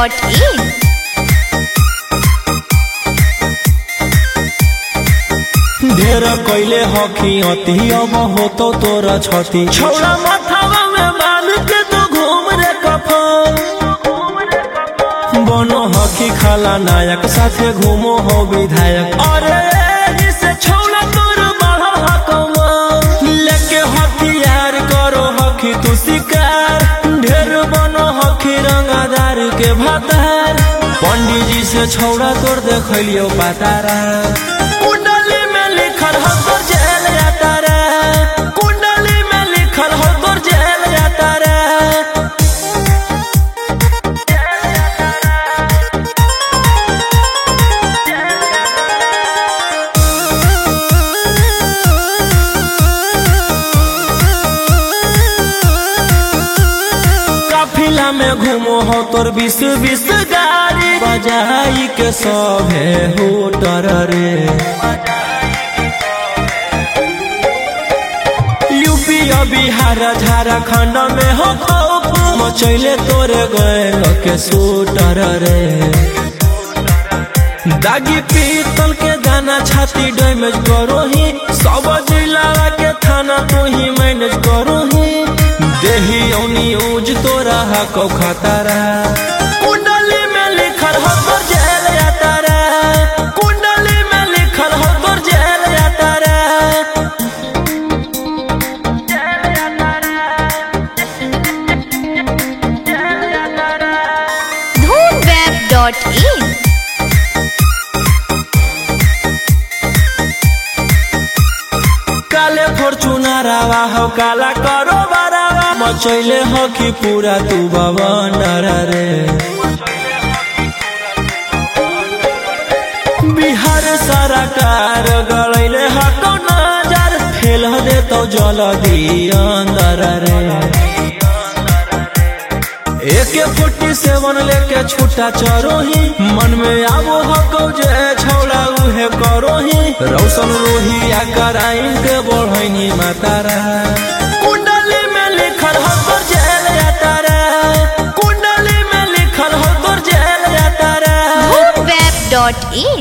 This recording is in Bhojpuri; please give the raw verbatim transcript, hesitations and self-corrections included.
Dot in. ढेर कैले हकी अति अब होतो तोरा छती छौड़ा माथावा में बांध के तो घूम रे कफन बनो हकी खाला नायक साथे घूमो हो विधायक अरे जिसे छौड़ा तोर बढ़ा हकवा लेके हथियार करो हकी तू शिकार ढेर बनो हकी रंगादार के भातार पंडित जी से छौड़ा तोर देखलियो पातारा में घूमो हो तोर बीस बीस गाड़ी बजाई के सब है होटर रे यूपी बिहार झारखंड में हो खौफ मचैले तोरे गए के सूटर रे दागी पीतल के दाना छाती डैमेज करो ही सब जिला के थाना तू ही मैनेज करो ही देही औनी ऊज तोरा हको खतरा कुंडली में लिखल हो तोर जेल यात्रा कुंडली में लिखल हो तोर जेल यात्रा धूम वेब डॉट इन। काले फॉर्चूनर आवा हो काला करो बरावा मचैले हो कि पूरा तू बवंडर रे बिहार सरकार गलैले हको नजर फेल दे तो जल्दी अंदर रे एके फोर्टी सेवन लेके छूटा चरो ही मन में आवो हको जे छौड़ा उहे करो ही रौशन रोहिया कराइन के बढ़ैनी मातारा कुंडली में लिखल हो तोर जेल यात्रा कुंडली में लिखल हो तोर जेल यात्रा धूम वेब डॉट इन।